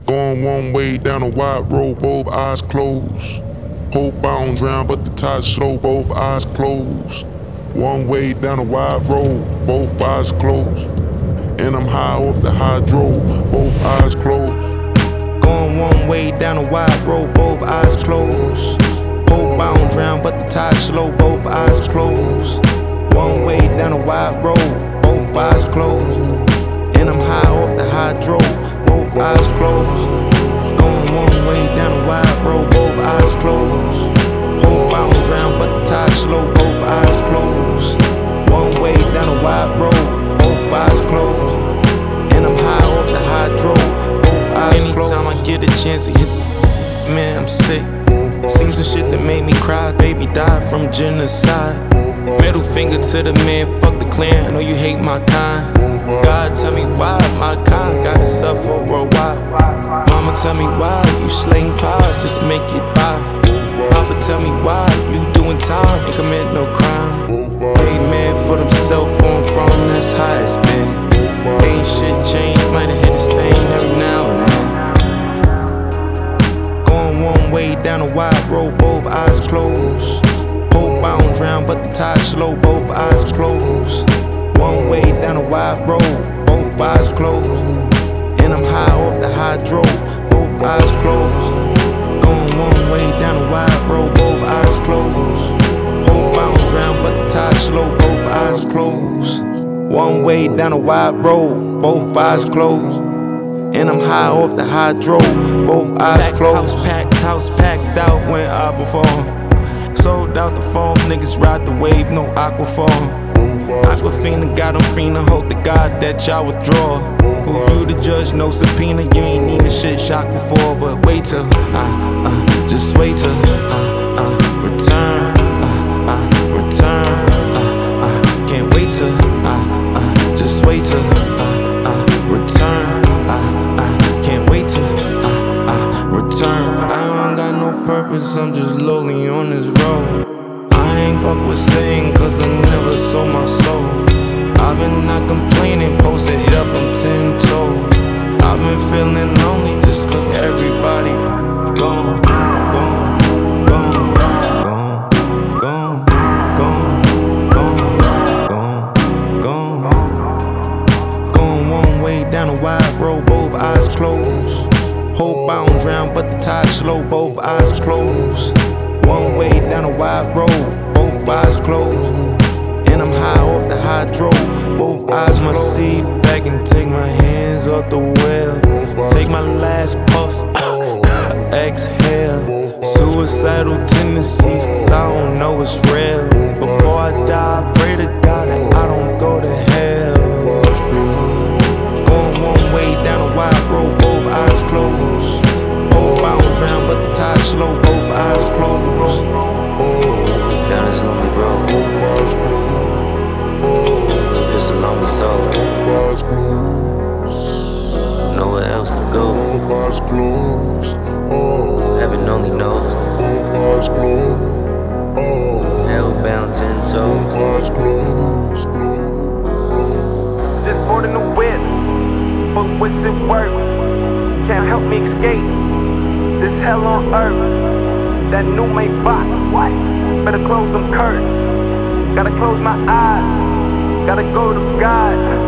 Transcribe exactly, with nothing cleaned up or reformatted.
Going one way down a wide road, both eyes closed. Hope I don't drown, but the tide's slow, both eyes closed. One way down a wide road, both eyes closed. And I'm high off the hydro, both eyes closed. Going one way down a wide road, both eyes closed. Hope I don't drown, but the tide's slow, both eyes closed. One way down a wide road, both eyes closed. And I'm high off the hydro, both eyes closed. Going one way down a wide road, both eyes closed. Hope I don't drown, but the tide's slow, both eyes closed. One way down a wide road, both eyes closed. And I'm high off the hydro, both eyes closed. Anytime I get a chance to hit, man, I'm sick. Seen some shit that made me cry, baby died from genocide. Middle finger to the man, fuck the clan, I know you hate my kind. God tell me why my kind gotta suffer worldwide. Mama tell me why you slaying pies just to make it by. Papa tell me why you doing time, ain't commit no crime. Hey man for themself on from, that's how it's been. Ain't shit changed, might have hit a stain every now and then. Going one way down a wide road, both eyes closed. Hope I don't drown, but the tide's slow, both eyes closed. One way down a wide road, both eyes closed. And I'm high off the hydro, both eyes closed. Going one way down a wide road, both eyes closed. Hope I don't drown, but the tide's slow, both eyes closed. One way down a wide road, both eyes closed. And I'm high off the hydro, both eyes closed. House packed, house packed out when I perform. Sold out the phone, niggas ride the wave, no aquaform. Aquafina got them fiendin', hope to God that y'all withdraw. Who you the judge, no subpoena, you ain't need a shit shock before. But wait till, uh, uh, just wait till, uh, uh, return, uh, uh, return, uh, uh, can't wait till, uh, uh, just wait till, uh, uh, return, uh, uh, can't wait till, uh, uh, return. I don't got no purpose, I'm just lonely on this road. I ain't fuck with saying cause I never sold my soul. I've been not complaining, posted it up on ten toes. I've been feeling lonely just cause everybody gone, gone, gone, gone, gone, gone, gone, gone, gone. Going one way down a wide road, both eyes closed. Hope I don't drown, but the tide's slow, both eyes closed. One way down a wide road, both eyes closed. And I'm high off the hydro, both eyes my seat back and take my hands off the wheel. Take my last puff, exhale. Suicidal tendencies, cause I don't know it's real. Before I die, I pray to God that I don't go to hell. Going one way down a wide road, both eyes closed. Hope I don't drown, but the tide's slow, both eyes closed. Down this lonely road, just a lonely soul. Nowhere else to go. Heaven only knows. Hellbound ten toes. Just bought a new whip, but what's it worth? Can't help me escape this hell on earth. That new Maybach, what? Better close them curtains. Gotta close my eyes. Gotta go to God.